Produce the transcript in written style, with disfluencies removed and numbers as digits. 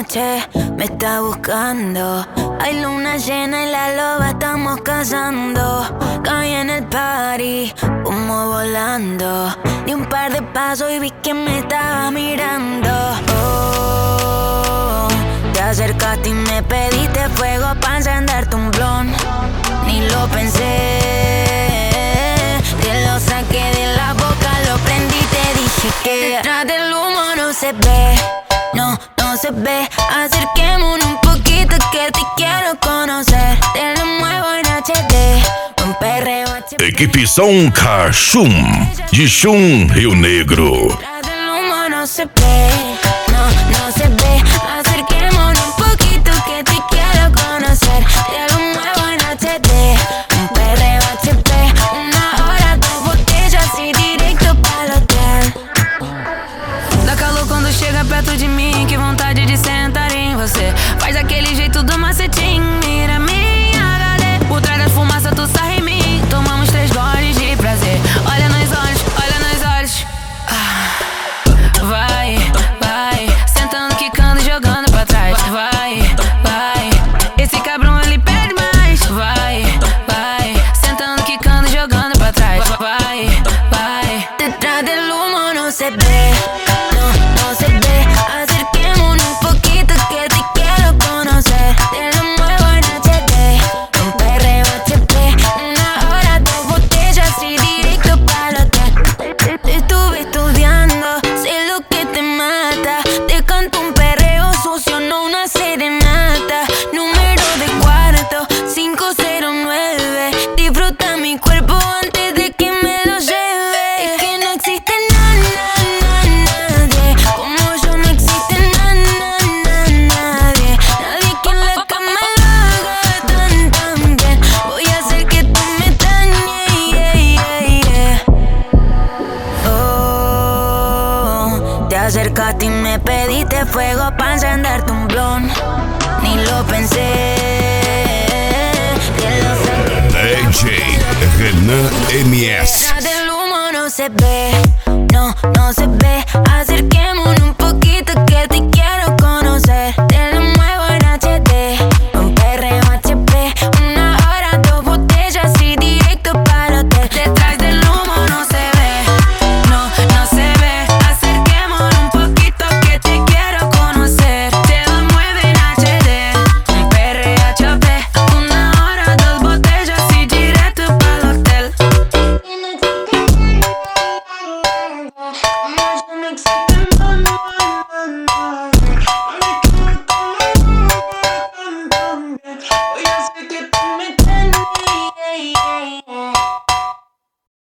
noche me está buscando. Hay luna llena y la loba estamos cazando. Caí en el party, como volando. Di un par de pasos y vi que me estaba mirando. Oh, te acercaste y me pediste fuego pa' encenderte un blon. Ni lo pensé, te lo saqué de la boca, lo prendí y te dije que detrás del humo no se ve, no se ve. Acerquémonos un poquito que te quiero conocer. Te lo muevo en HD, un perreo HD. Equipe Som Cachum, de Chum, Rio Negro. Detrás del humo no se ve, no se ve. Acerquémonos un poquito que te quiero conocer. Te lo muevo en HD, un perreo HD. Una hora, 2 botellas y directo para el hotel. Dá calor quando chega perto de mim, que vontade de sentar em você. Faz aquele jeito do macetinho, mira minha HD. Por trás das fumaças tu sai em mim, tomamos 3 goles de prazer. Olha nos olhos, olha nos olhos. Vai, sentando, quicando e jogando pra trás. Vai, esse cabrão ele pede mais. Vai, sentando, quicando e jogando pra trás. Vai. Detrás del humo no se ve, no se ve. Acerquémonos un poquito que te quiero conocer. Te lo muevo en HD, un perreo HD. Una hora, 2 botellas y directo para el hotel. Te estuve estudiando, sé lo que te mata. Te canto un perreo sucio, no una serenata. Número de cuarto, 509. Disfruta mi cuerpo antes de que me lo lleve. Es que no existe nadie como yo, no existe nadie. Nadie que en la cama lo haga tan bien. Voy a hacer que tú me dañes. Oh, te acercaste y me pediste fuego pa' encenderte un blon. Ni lo pensé, te lo saqué. DJ Renan MS. Detrás del humo no se ve, no se ve. Acerquémonos un poquito que te